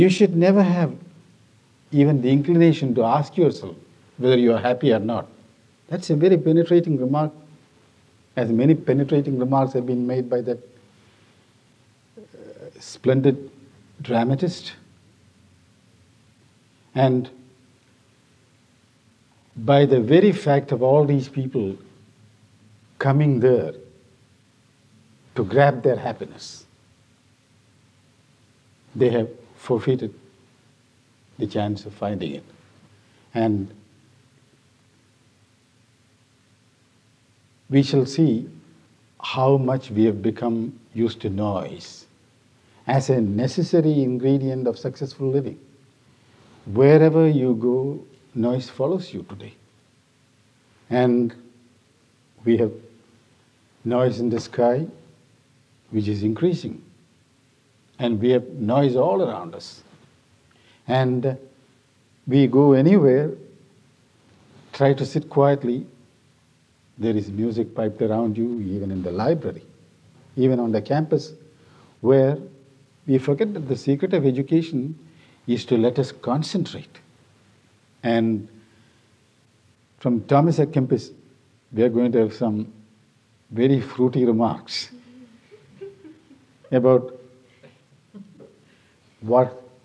You should never have even the inclination to ask yourself whether you are happy or not. That's a very penetrating remark, as many penetrating remarks have been made by that splendid dramatist. And by the very fact of all these people coming there to grab their happiness, they have forfeited the chance of finding it. And we shall see how much we have become used to noise as a necessary ingredient of successful living. Wherever you go, noise follows you today. And we have noise in the sky, which is increasing. And we have noise all around us. And we go anywhere, try to sit quietly, there is music piped around you, even in the library, even on the campus, where we forget that the secret of education is to let us concentrate. And from Thomas à Kempis, we are going to have some very fruity remarks about what